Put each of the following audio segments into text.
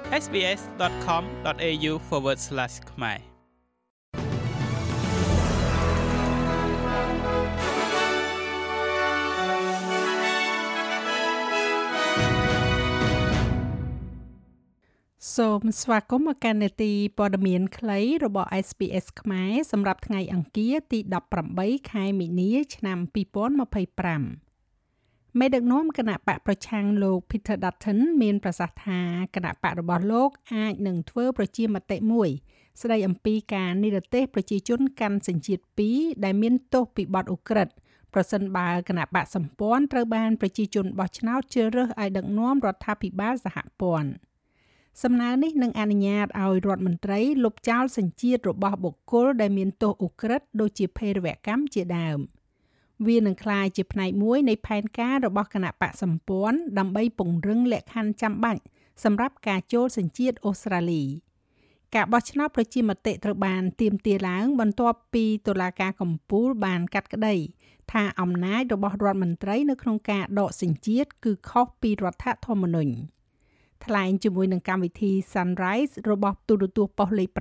sbs.com.au/khmerសូមស្វាគមន៍មកកាន់នេតិព័ត៌មានខ្លីរបស់ SBS ខ្មែរសម្រាប់ថ្ងៃអង្គារទី18ខែមីនាឆ្នាំ2025មេដឹកនាំគណៈបកប្រឆាំងលោក Peter Dutton មានប្រសាសន៍ថាគណៈបករបស់លោកអាចនឹងធ្វើប្រជាមតិមួយស្ដីអំពីការនិរទេសប្រជាជនកាន់សញ្ជាតិ2ដែលមានទោសពីបទឧក្រិដ្ឋប្រសិនបើគណៈបកសម្ព័ន្ធត្រូវបានប្រជាជនបោះឆ្នោតជ្រើសរើសឲ្យដឹកនាំរដ្ឋាភិបាលសហព័ន្ធសំណើនេះនឹងអនុញ្ញាតឲ្យរដ្ឋមន្ត្រីលុបចោលសញ្ជាតិរបស់បុគ្គលដែលមានទោសឧក្រិដ្ឋដូចជាភេរវកម្មជាដើមវានឹងក្លាយជាផ្នែកមួយនៃផែនការរបស់គណៈបកសម្ព័ន្ធដើម្បីពង្រឹងលក្ខខណ្ឌចាំបាច់សម្រាប់ការចូលសញ្ជាតិអូស្ត្រាលីការបោះឆ្នោតប្រជាមតិត្រូវបានទាមទារឡើងបន្ទាប់ពីតុលាការកំពូលបានកាត់ក្តីថាអំណាចរបស់រដ្ឋមន្ត្រីនៅក្នុងការដកសញ្ជាតិគឺខុសពីរដ្ឋធម្មនុញ្ញថ្លែងជាមួយនឹងកម្មវិធី Sunrise របស់ទូរទស្សន៍ប៉ុស្តិ៍លេខ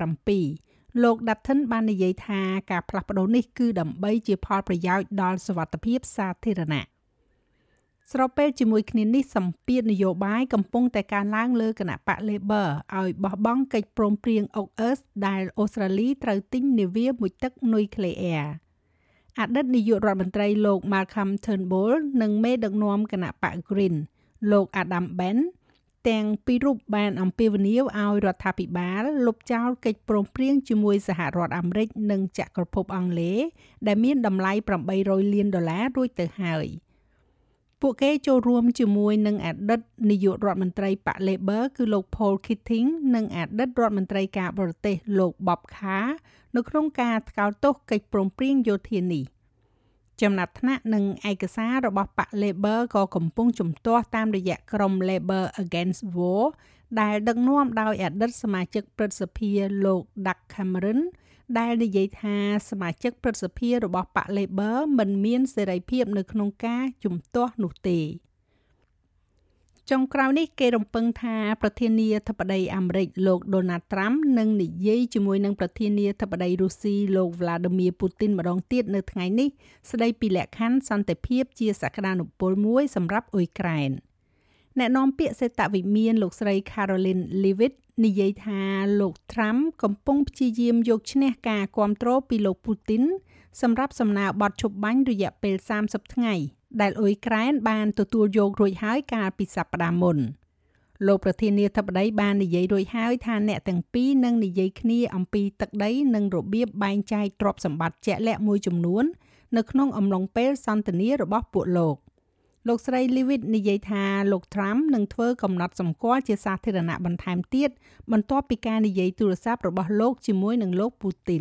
7លោក Dutton បាននិយាយថាការផ្លាស់ប្ដូរនេះគឺដើម្បីជាផលប្រយោជន៍ដល់សុវត្ថិភាពសាធារណៈស្របពេលជាមួយគ្នានេះសម្ពាធនយោបាយកំពុងតែកើនឡើងលើគណៈបក Labor ឲ្យបោះបង់កិច្ចព្រមព្រៀង AUKUS ដែលអូស្ត្រាលីត្រូវទិញនាវាមួយទឹកនុយក្លេអ៊ែរអតីតនាយករដ្ឋមន្ត្រីលោក Malcolm Turnbull និងមេដឹកនាំគណៈបក Green លោក Adam Bennទាំងពីររូបបានអំពាវនាវឲ្យរដ្ឋាភិបាលលុបចោលកិច្ចព្រមព្រៀងជាមួយសហរដ្ឋអាមេរិកនិងចក្រភពអង់គ្លេសដែលមានតម្លៃ$800លានរួចទៅហើយពួកគេចូលរួមជាមួយនឹងអតីតនាយករដ្ឋមន្ត្រីបក Labor គឺលោក Paul Keating និងអតីតរដ្ឋមន្ត្រីការបរទេសលោក Bob Carr នៅក្នុងការថ្កោលទោសកិច្ចព្រមព្រៀងយោធានេះចំណាត់ថ្នាក់និងឯកសាររបស់បក Labor ក៏កំពុងជំទាស់តាមរយៈក្រុម Labor Against War ដែលដឹកនាំដោយអតីតសមាជិកព្រឹទ្ធសភាលោក Doug Cameron ដែលនិយាយថាសមាជិកព្រឹទ្ធសភារបស់បក Labor មិនមានសេរីភាពនៅក្នុងការជំទាស់នោះទេចុងក្រោយនេះគេរំពឹងថាប្រធានាធិបតីអាមេរិកលោក Donald Trump នឹងនិយាយជាមួយនឹងប្រធានាធិបតីរុស្ស៊ីលោក Vladimir Putin ម្ដងទៀតនៅថ្ងៃនេះស្ដីពីលក្ខខណ្ឌសន្តិភាពជាសក្តានុពលមួយសម្រាប់អ៊ុយក្រែនអ្នកនាំពាក្យសេតវិមានលោកស្រី Karoline Leavitt និយាយថាលោក Trump កំពុងព្យាយាមយកឈ្នះការគាំទ្រពីលោក Putin សម្រាប់សំណើបទឈប់បាញ់រយៈពេល30ថ្ងៃដែលអ៊ុយក្រែនបានទទួលយករួចហើយកាលពីសប្តាហ៍មុនលោកប្រធានាធិបតីបាននិយាយរួចហើយថាអ្នកទាំងពីរនឹងនិយាយគ្នាអំពីទឹកដីនិងរបៀបបែងចែកទ្រព្យសម្បត្តិជាក់លាក់មួយចំនួននៅក្នុងអំឡុងពេលសន្ទនារបស់ពួកលោកស្រី Leavitt និយាយថាលោក Trump នឹងធ្វើកំណត់សម្គាល់ជាសាធារណៈបន្ថែមទៀតបន្ទាប់ពីការនិយាយទូរស័ព្ទរបស់លោកជាមួយនឹងលោក Putin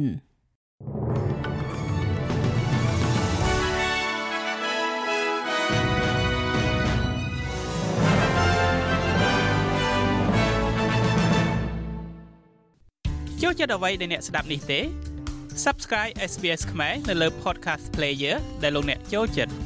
ចូលចិត្តអ្វីដែលអ្នកស្ដាប់នេះទេ Subscribe SBS ខ្មែរនៅលើ Podcast Player ដែលលោកអ្នកចូលចិត្ត